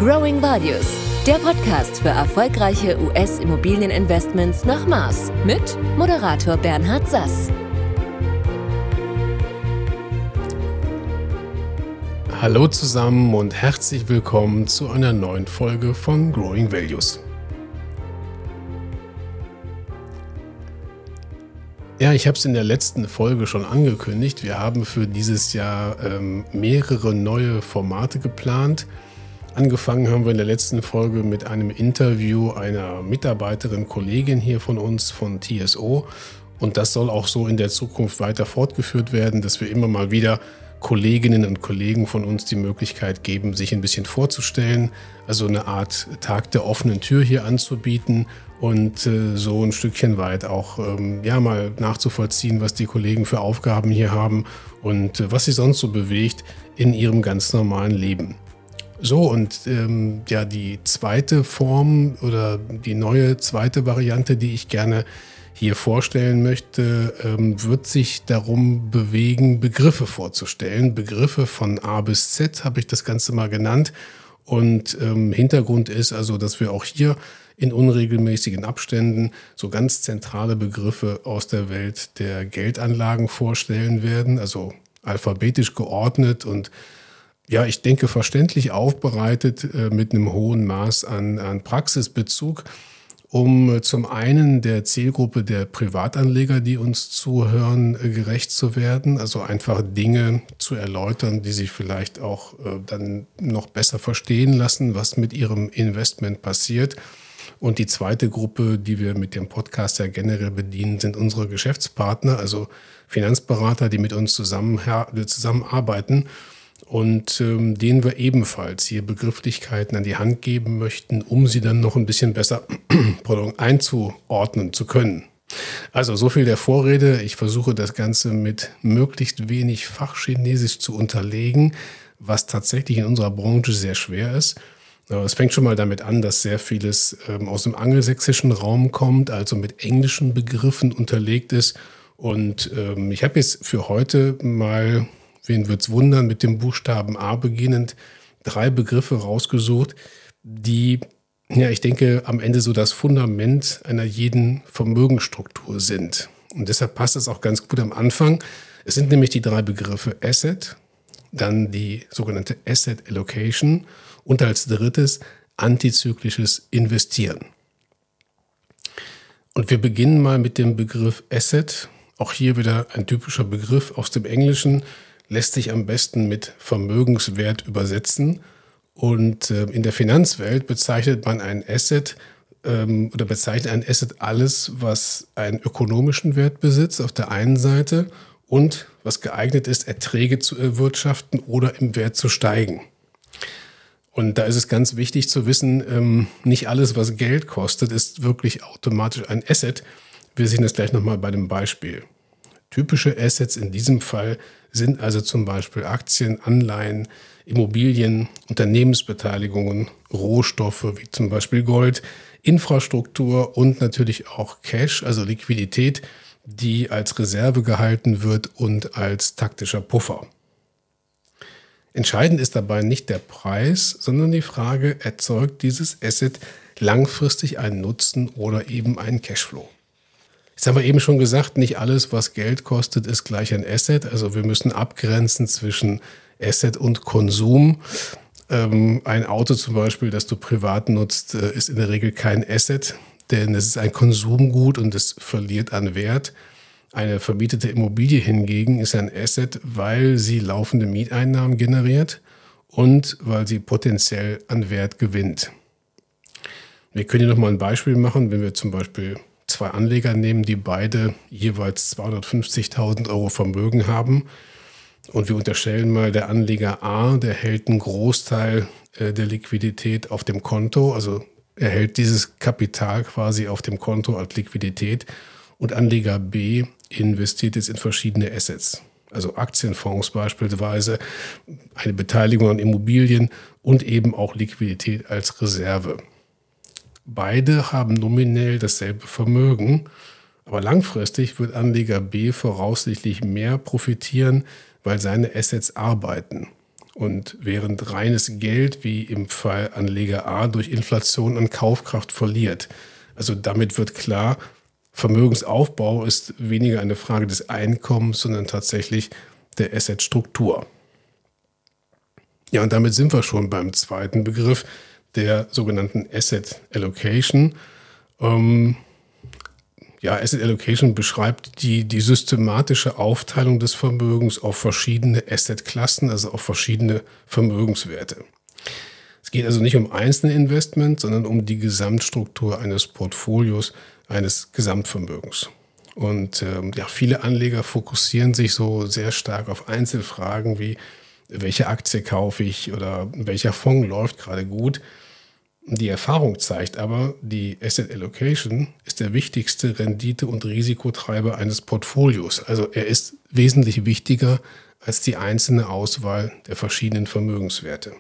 Growing Values, der Podcast für erfolgreiche US-Immobilieninvestments nach Maß mit Moderator Bernhard Sass. Hallo zusammen und herzlich willkommen zu einer neuen Folge von Growing Values. Ja, ich habe es in der letzten Folge schon angekündigt. Wir haben für dieses Jahr mehrere neue Formate geplant. Angefangen haben wir in der letzten Folge mit einem Interview einer Mitarbeiterin, Kollegin hier von uns, von TSO. Und das soll auch so in der Zukunft weiter fortgeführt werden, dass wir immer mal wieder Kolleginnen und Kollegen von uns die Möglichkeit geben, sich ein bisschen vorzustellen. Also eine Art Tag der offenen Tür hier anzubieten und so ein Stückchen weit auch mal nachzuvollziehen, was die Kollegen für Aufgaben hier haben und was sie sonst so bewegt in ihrem ganz normalen Leben. So, und die zweite Form oder die neue zweite Variante, die ich gerne hier vorstellen möchte, wird sich darum bewegen, Begriffe vorzustellen. Begriffe von A bis Z habe ich das Ganze mal genannt. Und Hintergrund ist also, dass wir auch hier in unregelmäßigen Abständen so ganz zentrale Begriffe aus der Welt der Geldanlagen vorstellen werden, also alphabetisch geordnet und ja, ich denke, verständlich aufbereitet mit einem hohen Maß an Praxisbezug, um zum einen der Zielgruppe der Privatanleger, die uns zuhören, gerecht zu werden, also einfach Dinge zu erläutern, die sich vielleicht auch dann noch besser verstehen lassen, was mit ihrem Investment passiert. Und die zweite Gruppe, die wir mit dem Podcast ja generell bedienen, sind unsere Geschäftspartner, also Finanzberater, die mit uns zusammenarbeiten. Und denen wir ebenfalls hier Begrifflichkeiten an die Hand geben möchten, um sie dann noch ein bisschen besser einzuordnen zu können. Also so viel der Vorrede. Ich versuche das Ganze mit möglichst wenig Fachchinesisch zu unterlegen, was tatsächlich in unserer Branche sehr schwer ist. Es fängt schon mal damit an, dass sehr vieles aus dem angelsächsischen Raum kommt, also mit englischen Begriffen unterlegt ist. Und ich habe jetzt für heute mal, wen wird's wundern, mit dem Buchstaben A beginnend 3 Begriffe rausgesucht, die, ja, ich denke, am Ende so das Fundament einer jeden Vermögensstruktur sind. Und deshalb passt es auch ganz gut am Anfang. Es sind nämlich die 3 Begriffe Asset, dann die sogenannte Asset Allocation und als drittes antizyklisches Investieren. Und wir beginnen mal mit dem Begriff Asset. Auch hier wieder ein typischer Begriff aus dem Englischen, lässt sich am besten mit Vermögenswert übersetzen. Und in der Finanzwelt bezeichnet man ein Asset oder bezeichnet ein Asset alles, was einen ökonomischen Wert besitzt auf der einen Seite und was geeignet ist, Erträge zu erwirtschaften oder im Wert zu steigen. Und da ist es ganz wichtig zu wissen, nicht alles, was Geld kostet, ist wirklich automatisch ein Asset. Wir sehen das gleich nochmal bei dem Beispiel. Typische Assets in diesem Fall sind also zum Beispiel Aktien, Anleihen, Immobilien, Unternehmensbeteiligungen, Rohstoffe wie zum Beispiel Gold, Infrastruktur und natürlich auch Cash, also Liquidität, die als Reserve gehalten wird und als taktischer Puffer. Entscheidend ist dabei nicht der Preis, sondern die Frage, erzeugt dieses Asset langfristig einen Nutzen oder eben einen Cashflow? Jetzt haben wir eben schon gesagt, nicht alles, was Geld kostet, ist gleich ein Asset. Also wir müssen abgrenzen zwischen Asset und Konsum. Ein Auto zum Beispiel, das du privat nutzt, ist in der Regel kein Asset, denn es ist ein Konsumgut und es verliert an Wert. Eine vermietete Immobilie hingegen ist ein Asset, weil sie laufende Mieteinnahmen generiert und weil sie potenziell an Wert gewinnt. Wir können hier nochmal ein Beispiel machen, wenn wir zum Beispiel 2 Anleger nehmen, die beide jeweils 250.000 Euro Vermögen haben. Und wir unterstellen mal, der Anleger A, der hält einen Großteil der Liquidität auf dem Konto, also er hält dieses Kapital quasi auf dem Konto als Liquidität. Und Anleger B investiert jetzt in verschiedene Assets, also Aktienfonds beispielsweise, eine Beteiligung an Immobilien und eben auch Liquidität als Reserve. Beide haben nominell dasselbe Vermögen, aber langfristig wird Anleger B voraussichtlich mehr profitieren, weil seine Assets arbeiten. Und während reines Geld, wie im Fall Anleger A, durch Inflation an Kaufkraft verliert. Also damit wird klar, Vermögensaufbau ist weniger eine Frage des Einkommens, sondern tatsächlich der Assetstruktur. Ja, und damit sind wir schon beim zweiten Begriff, der sogenannten Asset Allocation. Asset Allocation beschreibt die systematische Aufteilung des Vermögens auf verschiedene Assetklassen, also auf verschiedene Vermögenswerte. Es geht also nicht um einzelne Investments, sondern um die Gesamtstruktur eines Portfolios, eines Gesamtvermögens. Und viele Anleger fokussieren sich so sehr stark auf Einzelfragen wie, welche Aktie kaufe ich oder welcher Fonds läuft gerade gut. Die Erfahrung zeigt aber, die Asset Allocation ist der wichtigste Rendite- und Risikotreiber eines Portfolios. Also er ist wesentlich wichtiger als die einzelne Auswahl der verschiedenen Vermögenswerte.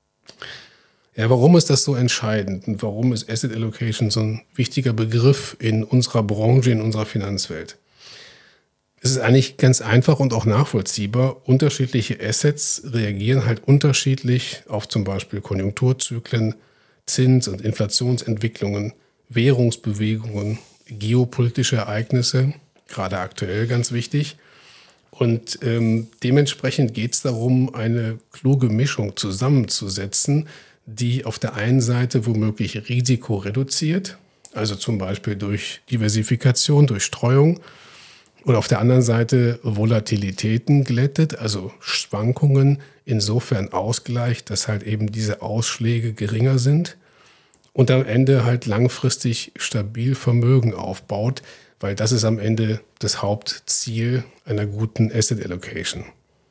Ja, warum ist das so entscheidend und warum ist Asset Allocation so ein wichtiger Begriff in unserer Branche, in unserer Finanzwelt? Es ist eigentlich ganz einfach und auch nachvollziehbar. Unterschiedliche Assets reagieren halt unterschiedlich auf zum Beispiel Konjunkturzyklen, Zins- und Inflationsentwicklungen, Währungsbewegungen, geopolitische Ereignisse, gerade aktuell ganz wichtig. Und dementsprechend geht es darum, eine kluge Mischung zusammenzusetzen, die auf der einen Seite womöglich Risiko reduziert, also zum Beispiel durch Diversifikation, durch Streuung, und auf der anderen Seite Volatilitäten glättet, also Schwankungen insofern ausgleicht, dass halt eben diese Ausschläge geringer sind und am Ende halt langfristig stabil Vermögen aufbaut, weil das ist am Ende das Hauptziel einer guten Asset Allocation.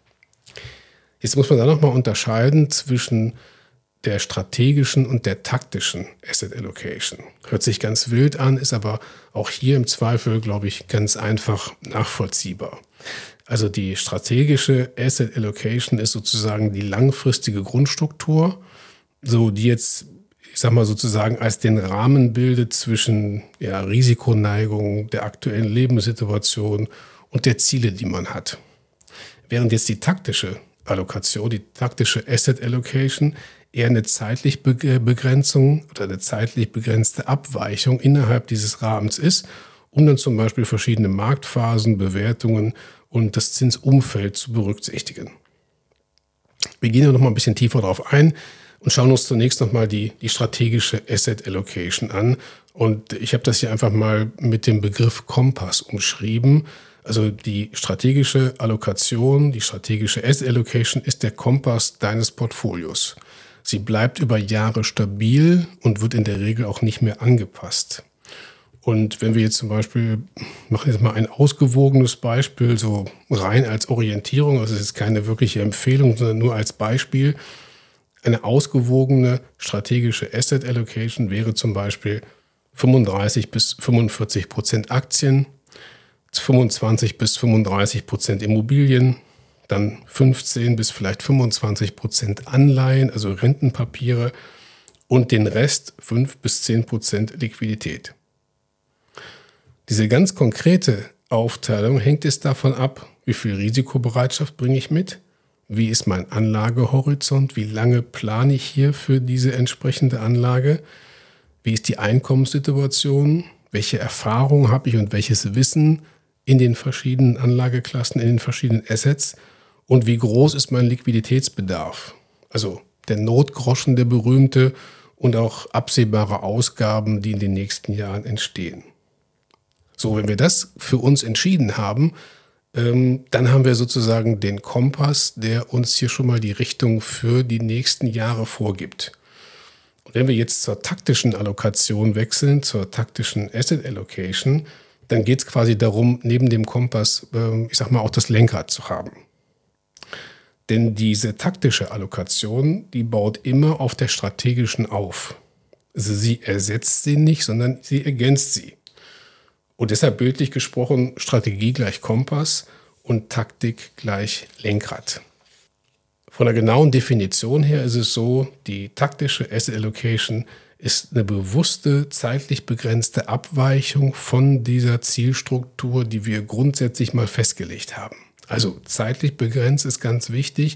Jetzt muss man da nochmal unterscheiden zwischen der strategischen und der taktischen Asset Allocation. Hört sich ganz wild an, ist aber auch hier im Zweifel, glaube ich, ganz einfach nachvollziehbar. Also die strategische Asset Allocation ist sozusagen die langfristige Grundstruktur, so die jetzt, ich sag mal sozusagen als den Rahmen bildet zwischen Risikoneigung, der aktuellen Lebenssituation und der Ziele, die man hat. Während jetzt die taktische Allokation, die taktische Asset Allocation eher eine zeitlich Begrenzung oder eine zeitlich begrenzte Abweichung innerhalb dieses Rahmens ist, um dann zum Beispiel verschiedene Marktphasen, Bewertungen und das Zinsumfeld zu berücksichtigen. Wir gehen ja noch mal ein bisschen tiefer darauf ein und schauen uns zunächst noch mal die strategische Asset Allocation an. Und ich habe das hier einfach mal mit dem Begriff Kompass umschrieben. Also die strategische Allokation, die strategische Asset Allocation ist der Kompass deines Portfolios. Sie bleibt über Jahre stabil und wird in der Regel auch nicht mehr angepasst. Und wenn wir jetzt zum Beispiel, machen jetzt mal ein ausgewogenes Beispiel, so rein als Orientierung, also es ist keine wirkliche Empfehlung, sondern nur als Beispiel. Eine ausgewogene strategische Asset Allocation wäre zum Beispiel 35-45% Aktien, 25-35% Immobilien, dann 15 bis vielleicht 25% Anleihen, also Rentenpapiere und den Rest 5-10% Liquidität. Diese ganz konkrete Aufteilung hängt es davon ab, wie viel Risikobereitschaft bringe ich mit, wie ist mein Anlagehorizont, wie lange plane ich hier für diese entsprechende Anlage, wie ist die Einkommenssituation, welche Erfahrung habe ich und welches Wissen in den verschiedenen Anlageklassen, in den verschiedenen Assets und wie groß ist mein Liquiditätsbedarf, also der Notgroschen, der berühmte, und auch absehbare Ausgaben, die in den nächsten Jahren entstehen. So, wenn wir das für uns entschieden haben, dann haben wir sozusagen den Kompass, der uns hier schon mal die Richtung für die nächsten Jahre vorgibt. Und wenn wir jetzt zur taktischen Allokation wechseln, zur taktischen Asset Allocation, dann geht es quasi darum, neben dem Kompass, auch das Lenkrad zu haben. Denn diese taktische Allokation, die baut immer auf der strategischen auf. Also sie ersetzt sie nicht, sondern sie ergänzt sie. Und deshalb bildlich gesprochen, Strategie gleich Kompass und Taktik gleich Lenkrad. Von der genauen Definition her ist es so, die taktische Asset Allocation ist eine bewusste, zeitlich begrenzte Abweichung von dieser Zielstruktur, die wir grundsätzlich mal festgelegt haben. Also zeitlich begrenzt ist ganz wichtig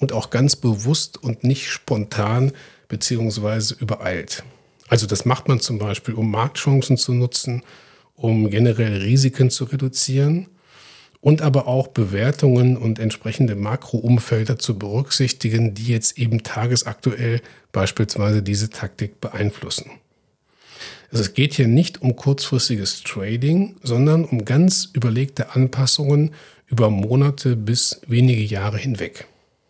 und auch ganz bewusst und nicht spontan bzw. übereilt. Also das macht man zum Beispiel, um Marktchancen zu nutzen, um generell Risiken zu reduzieren und aber auch Bewertungen und entsprechende Makroumfelder zu berücksichtigen, die jetzt eben tagesaktuell beispielsweise diese Taktik beeinflussen. Also es geht hier nicht um kurzfristiges Trading, sondern um ganz überlegte Anpassungen über Monate bis wenige Jahre hinweg.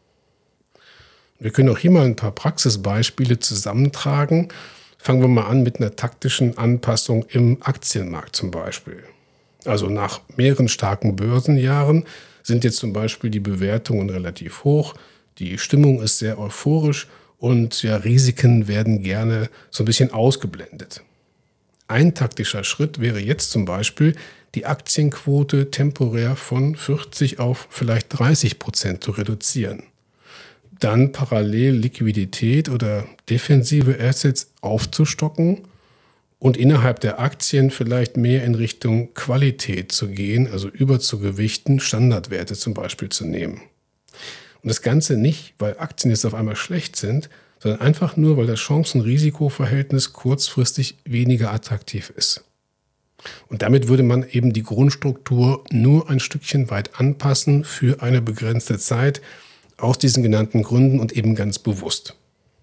Wir können auch hier mal ein paar Praxisbeispiele zusammentragen. Fangen wir mal an mit einer taktischen Anpassung im Aktienmarkt zum Beispiel. Also nach mehreren starken Börsenjahren sind jetzt zum Beispiel die Bewertungen relativ hoch, die Stimmung ist sehr euphorisch und ja, Risiken werden gerne so ein bisschen ausgeblendet. Ein taktischer Schritt wäre jetzt zum Beispiel, die Aktienquote temporär von 40 auf vielleicht 30% zu reduzieren. Dann parallel Liquidität oder defensive Assets aufzustocken und innerhalb der Aktien vielleicht mehr in Richtung Qualität zu gehen, also überzugewichten, Standardwerte zum Beispiel zu nehmen. Und das Ganze nicht, weil Aktien jetzt auf einmal schlecht sind, sondern einfach nur, weil das Chancen-Risiko-Verhältnis kurzfristig weniger attraktiv ist. Und damit würde man eben die Grundstruktur nur ein Stückchen weit anpassen für eine begrenzte Zeit, aus diesen genannten Gründen und eben ganz bewusst.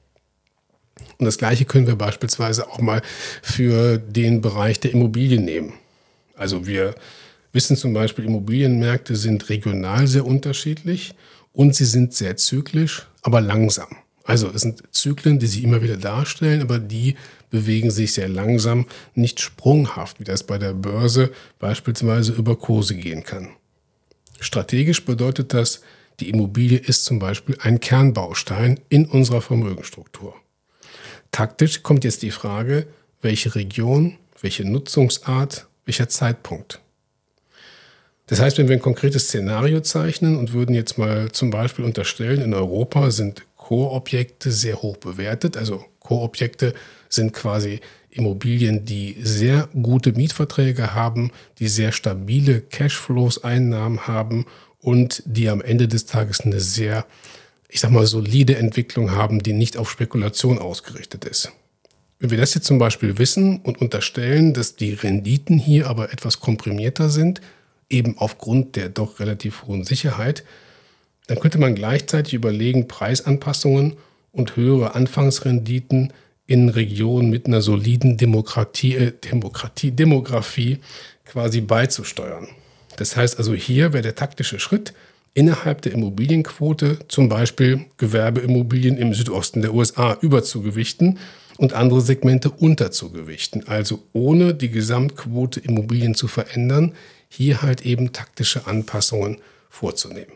Und das Gleiche können wir beispielsweise auch mal für den Bereich der Immobilien nehmen. Also wir wissen zum Beispiel, Immobilienmärkte sind regional sehr unterschiedlich und sie sind sehr zyklisch, aber langsam. Also es sind Zyklen, die sich immer wieder darstellen, aber die bewegen sich sehr langsam, nicht sprunghaft, wie das bei der Börse beispielsweise über Kurse gehen kann. Strategisch bedeutet das, die Immobilie ist zum Beispiel ein Kernbaustein in unserer Vermögensstruktur. Taktisch kommt jetzt die Frage, welche Region, welche Nutzungsart, welcher Zeitpunkt. Das heißt, wenn wir ein konkretes Szenario zeichnen und würden jetzt mal zum Beispiel unterstellen, in Europa sind Core-Objekte sehr hoch bewertet. Also Core-Objekte sind quasi Immobilien, die sehr gute Mietverträge haben, die sehr stabile Cashflows, Einnahmen haben und die am Ende des Tages eine sehr, solide Entwicklung haben, die nicht auf Spekulation ausgerichtet ist. Wenn wir das jetzt zum Beispiel wissen und unterstellen, dass die Renditen hier aber etwas komprimierter sind, eben aufgrund der doch relativ hohen Sicherheit, dann könnte man gleichzeitig überlegen, Preisanpassungen und höhere Anfangsrenditen in Regionen mit einer soliden Demografie quasi beizusteuern. Das heißt also, hier wäre der taktische Schritt, innerhalb der Immobilienquote zum Beispiel Gewerbeimmobilien im Südosten der USA überzugewichten und andere Segmente unterzugewichten. Also ohne die Gesamtquote Immobilien zu verändern, hier halt eben taktische Anpassungen vorzunehmen.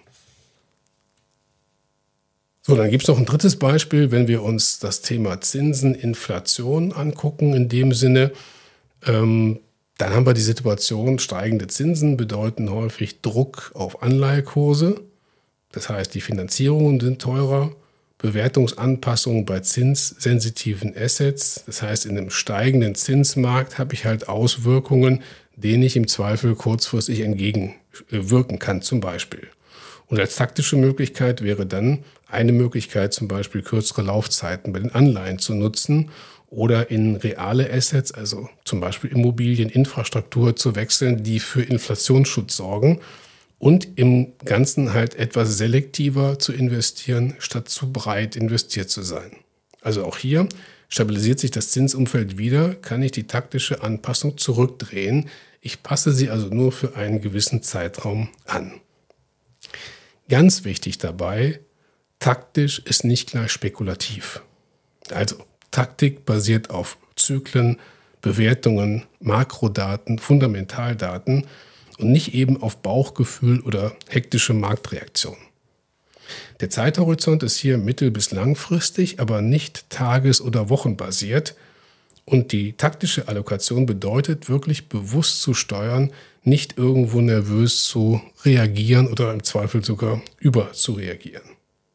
So, dann gibt es noch ein drittes Beispiel, wenn wir uns das Thema Zinsen, Inflation angucken. In dem Sinne, dann haben wir die Situation, steigende Zinsen bedeuten häufig Druck auf Anleihekurse. Das heißt, die Finanzierungen sind teurer, Bewertungsanpassungen bei zinssensitiven Assets. Das heißt, in einem steigenden Zinsmarkt habe ich halt Auswirkungen, denen ich im Zweifel kurzfristig entgegenwirken kann zum Beispiel. Und als taktische Möglichkeit wäre dann eine Möglichkeit, zum Beispiel kürzere Laufzeiten bei den Anleihen zu nutzen oder in reale Assets, also zum Beispiel Immobilien, Infrastruktur zu wechseln, die für Inflationsschutz sorgen und im Ganzen halt etwas selektiver zu investieren, statt zu breit investiert zu sein. Also auch hier stabilisiert sich das Zinsumfeld wieder, kann ich die taktische Anpassung zurückdrehen. Ich passe sie also nur für einen gewissen Zeitraum an. Ganz wichtig dabei, taktisch ist nicht gleich spekulativ. Also Taktik basiert auf Zyklen, Bewertungen, Makrodaten, Fundamentaldaten und nicht eben auf Bauchgefühl oder hektische Marktreaktion. Der Zeithorizont ist hier mittel- bis langfristig, aber nicht tages- oder wochenbasiert. Und die taktische Allokation bedeutet, wirklich bewusst zu steuern, nicht irgendwo nervös zu reagieren oder im Zweifel sogar überzureagieren.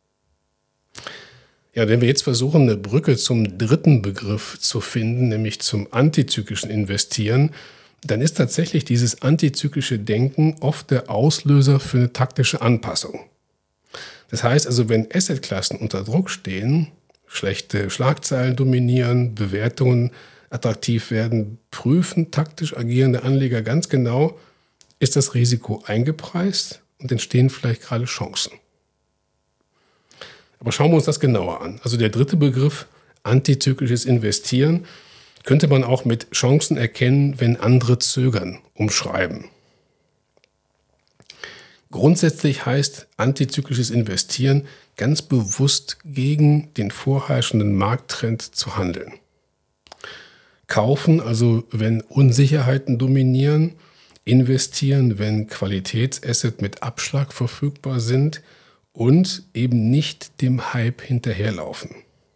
Ja, wenn wir jetzt versuchen, eine Brücke zum dritten Begriff zu finden, nämlich zum antizyklischen Investieren, dann ist tatsächlich dieses antizyklische Denken oft der Auslöser für eine taktische Anpassung. Das heißt also, wenn Assetklassen unter Druck stehen, schlechte Schlagzeilen dominieren, Bewertungen attraktiv werden, prüfen taktisch agierende Anleger ganz genau, ist das Risiko eingepreist und entstehen vielleicht gerade Chancen. Aber schauen wir uns das genauer an. Also der dritte Begriff, antizyklisches Investieren, könnte man auch mit Chancen erkennen, wenn andere zögern, umschreiben. Grundsätzlich heißt antizyklisches Investieren ganz bewusst gegen den vorherrschenden Markttrend zu handeln. Kaufen, also wenn Unsicherheiten dominieren, investieren, wenn Qualitätsassets mit Abschlag verfügbar sind und eben nicht dem Hype hinterherlaufen.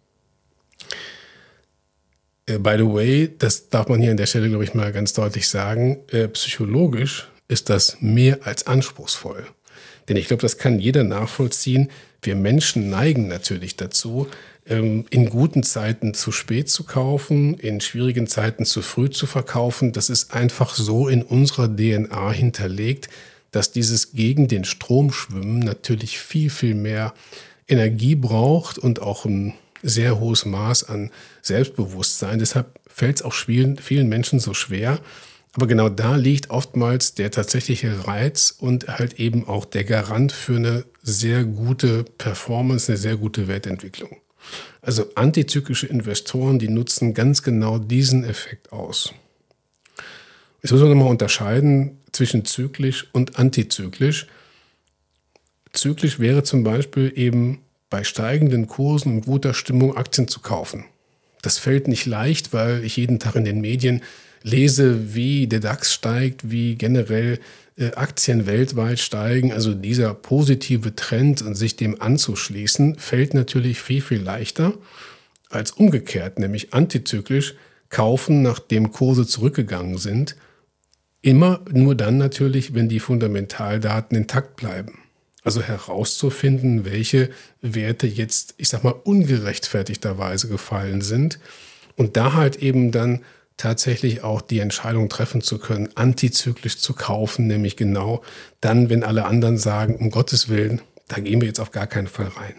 By the way, das darf man hier an der Stelle, glaube ich, mal ganz deutlich sagen, psychologisch ist das mehr als anspruchsvoll. Denn ich glaube, das kann jeder nachvollziehen. Wir Menschen neigen natürlich dazu, in guten Zeiten zu spät zu kaufen, in schwierigen Zeiten zu früh zu verkaufen. Das ist einfach so in unserer DNA hinterlegt, dass dieses gegen den Strom schwimmen natürlich viel, viel mehr Energie braucht und auch ein sehr hohes Maß an Selbstbewusstsein. Deshalb fällt es auch vielen Menschen so schwer. Aber genau da liegt oftmals der tatsächliche Reiz und halt eben auch der Garant für eine sehr gute Performance, eine sehr gute Wertentwicklung. Also antizyklische Investoren, die nutzen ganz genau diesen Effekt aus. Jetzt müssen wir nochmal unterscheiden zwischen zyklisch und antizyklisch. Zyklisch wäre zum Beispiel eben bei steigenden Kursen und guter Stimmung Aktien zu kaufen. Das fällt nicht leicht, weil ich jeden Tag in den Medien lese, wie der DAX steigt, wie generell Aktien weltweit steigen. Also dieser positive Trend und sich dem anzuschließen, fällt natürlich viel, viel leichter als umgekehrt, nämlich antizyklisch kaufen, nachdem Kurse zurückgegangen sind. Immer nur dann natürlich, wenn die Fundamentaldaten intakt bleiben. Also herauszufinden, welche Werte jetzt, ich sag mal, ungerechtfertigterweise gefallen sind und da halt eben dann tatsächlich auch die Entscheidung treffen zu können, antizyklisch zu kaufen, nämlich genau dann, wenn alle anderen sagen, um Gottes Willen, da gehen wir jetzt auf gar keinen Fall rein.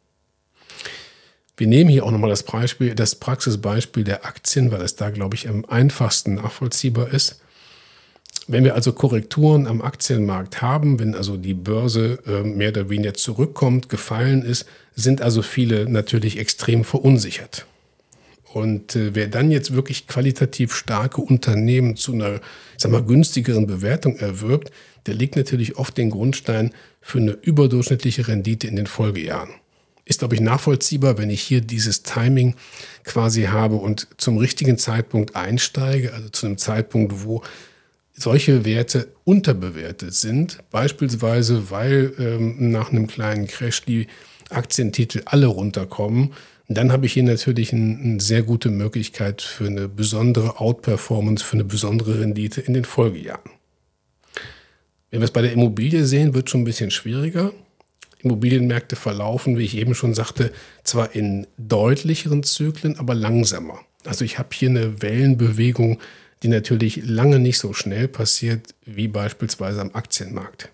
Wir nehmen hier auch nochmal das Praxisbeispiel der Aktien, weil es da, glaube ich, am einfachsten nachvollziehbar ist. Wenn wir also Korrekturen am Aktienmarkt haben, wenn also die Börse mehr oder weniger zurückkommt, gefallen ist, sind also viele natürlich extrem verunsichert. Und wer dann jetzt wirklich qualitativ starke Unternehmen zu einer, ich sag mal, günstigeren Bewertung erwirbt, der legt natürlich oft den Grundstein für eine überdurchschnittliche Rendite in den Folgejahren. Ist, glaube ich, nachvollziehbar, wenn ich hier dieses Timing quasi habe und zum richtigen Zeitpunkt einsteige, also zu einem Zeitpunkt, wo solche Werte unterbewertet sind, beispielsweise weil nach einem kleinen Crash die Aktientitel alle runterkommen, dann habe ich hier natürlich eine sehr gute Möglichkeit für eine besondere Outperformance, für eine besondere Rendite in den Folgejahren. Wenn wir es bei der Immobilie sehen, wird es schon ein bisschen schwieriger. Immobilienmärkte verlaufen, wie ich eben schon sagte, zwar in deutlicheren Zyklen, aber langsamer. Also ich habe hier eine Wellenbewegung, die natürlich lange nicht so schnell passiert wie beispielsweise am Aktienmarkt.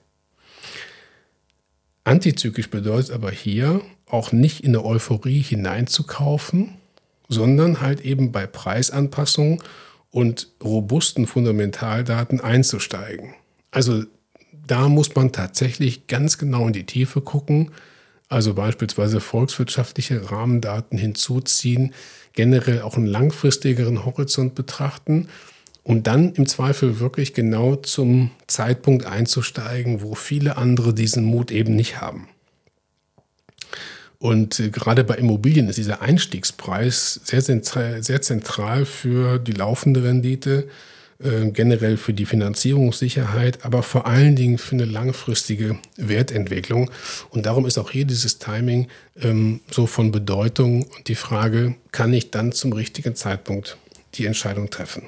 Antizyklisch bedeutet aber hier auch nicht in eine Euphorie hineinzukaufen, sondern halt eben bei Preisanpassungen und robusten Fundamentaldaten einzusteigen. Also da muss man tatsächlich ganz genau in die Tiefe gucken, also beispielsweise volkswirtschaftliche Rahmendaten hinzuziehen, generell auch einen langfristigeren Horizont betrachten und dann im Zweifel wirklich genau zum Zeitpunkt einzusteigen, wo viele andere diesen Mut eben nicht haben. Und gerade bei Immobilien ist dieser Einstiegspreis sehr zentral für die laufende Rendite, generell für die Finanzierungssicherheit, aber vor allen Dingen für eine langfristige Wertentwicklung. Und darum ist auch hier dieses Timing so von Bedeutung und die Frage, kann ich dann zum richtigen Zeitpunkt die Entscheidung treffen?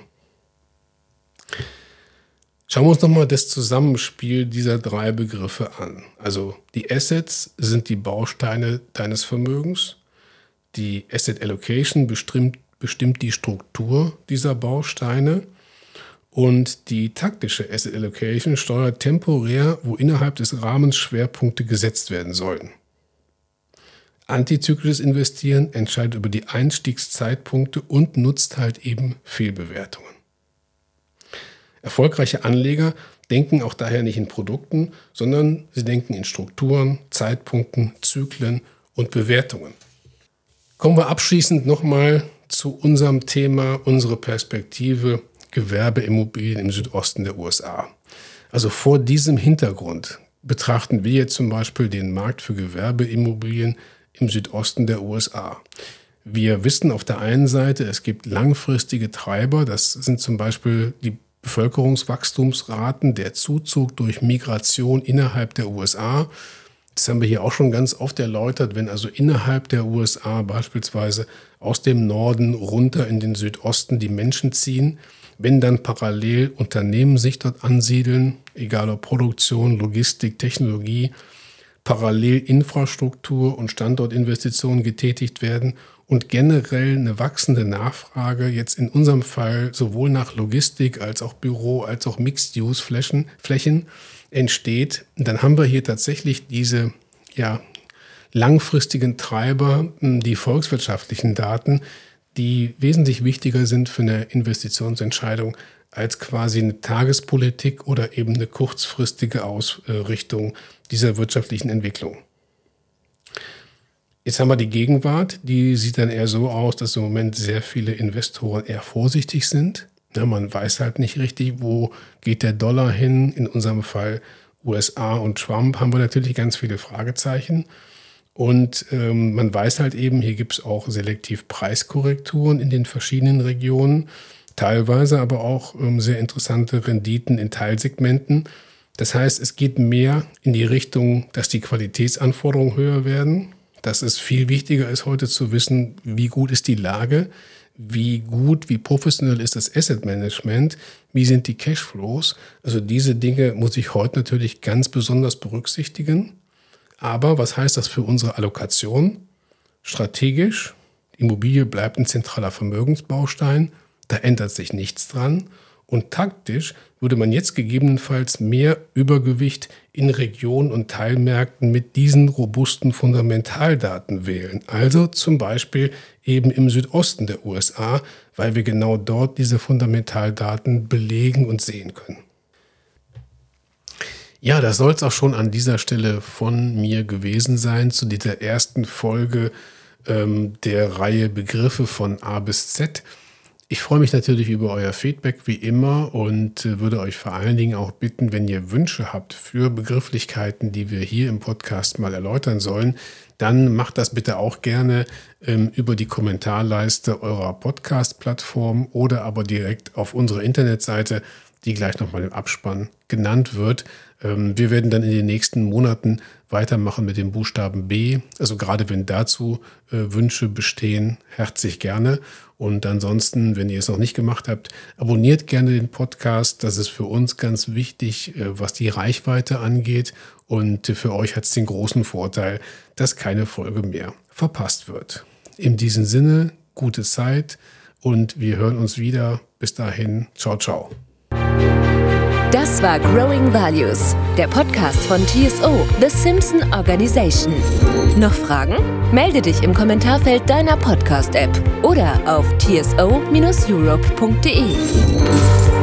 Schauen wir uns nochmal das Zusammenspiel dieser drei Begriffe an. Also die Assets sind die Bausteine deines Vermögens. Die Asset Allocation bestimmt die Struktur dieser Bausteine. Und die taktische Asset Allocation steuert temporär, wo innerhalb des Rahmens Schwerpunkte gesetzt werden sollen. antizyklisches Investieren, entscheidet über die Einstiegszeitpunkte und nutzt halt eben Fehlbewertungen. Erfolgreiche Anleger denken auch daher nicht in Produkten, sondern sie denken in Strukturen, Zeitpunkten, Zyklen und Bewertungen. Kommen wir abschließend nochmal zu unserem Thema, unsere Perspektive Gewerbeimmobilien im Südosten der USA. Also vor diesem Hintergrund betrachten wir jetzt zum Beispiel den Markt für Gewerbeimmobilien im Südosten der USA. Wir wissen auf der einen Seite, es gibt langfristige Treiber, das sind zum Beispiel die Bevölkerungswachstumsraten, der Zuzug durch Migration innerhalb der USA. Das haben wir hier auch schon ganz oft erläutert, wenn also innerhalb der USA beispielsweise aus dem Norden runter in den Südosten die Menschen ziehen, wenn dann parallel Unternehmen sich dort ansiedeln, egal ob Produktion, Logistik, Technologie, parallel Infrastruktur und Standortinvestitionen getätigt werden und generell eine wachsende Nachfrage jetzt in unserem Fall sowohl nach Logistik als auch Büro als auch Mixed-Use-Flächen entsteht, dann haben wir hier tatsächlich diese langfristigen Treiber, die volkswirtschaftlichen Daten, die wesentlich wichtiger sind für eine Investitionsentscheidung als quasi eine Tagespolitik oder eben eine kurzfristige Ausrichtung dieser wirtschaftlichen Entwicklung. Jetzt haben wir die Gegenwart, die sieht dann eher so aus, dass im Moment sehr viele Investoren eher vorsichtig sind. Ja, man weiß halt nicht richtig, wo geht der Dollar hin. In unserem Fall USA und Trump haben wir natürlich ganz viele Fragezeichen. Und man weiß halt eben, hier gibt es auch selektiv Preiskorrekturen in den verschiedenen Regionen, teilweise aber auch sehr interessante Renditen in Teilsegmenten. Das heißt, es geht mehr in die Richtung, dass die Qualitätsanforderungen höher werden, dass es viel wichtiger ist, heute zu wissen, wie gut ist die Lage, wie professionell ist das Asset Management, wie sind die Cashflows. Also diese Dinge muss ich heute natürlich ganz besonders berücksichtigen. Aber was heißt das für unsere Allokation? Strategisch, Immobilie bleibt ein zentraler Vermögensbaustein, da ändert sich nichts dran. Und taktisch würde man jetzt gegebenenfalls mehr Übergewicht in Regionen und Teilmärkten mit diesen robusten Fundamentaldaten wählen. Also zum Beispiel eben im Südosten der USA, weil wir genau dort diese Fundamentaldaten belegen und sehen können. Ja, das soll es auch schon an dieser Stelle von mir gewesen sein zu dieser ersten Folge der Reihe Begriffe von A bis Z. Ich freue mich natürlich über euer Feedback wie immer und würde euch vor allen Dingen auch bitten, wenn ihr Wünsche habt für Begrifflichkeiten, die wir hier im Podcast mal erläutern sollen, dann macht das bitte auch gerne über die Kommentarleiste eurer Podcast-Plattform oder aber direkt auf unserer Internetseite, die gleich nochmal im Abspann genannt wird. Wir werden dann in den nächsten Monaten weitermachen mit dem Buchstaben B. Also gerade wenn dazu Wünsche bestehen, herzlich gerne. Und ansonsten, wenn ihr es noch nicht gemacht habt, abonniert gerne den Podcast. Das ist für uns ganz wichtig, was die Reichweite angeht. Und für euch hat es den großen Vorteil, dass keine Folge mehr verpasst wird. In diesem Sinne, gute Zeit und wir hören uns wieder. Bis dahin, ciao, ciao. Das war Growing Values, der Podcast von TSO, The Simpson Organization. Noch Fragen? Melde dich im Kommentarfeld deiner Podcast-App oder auf tso-europe.de.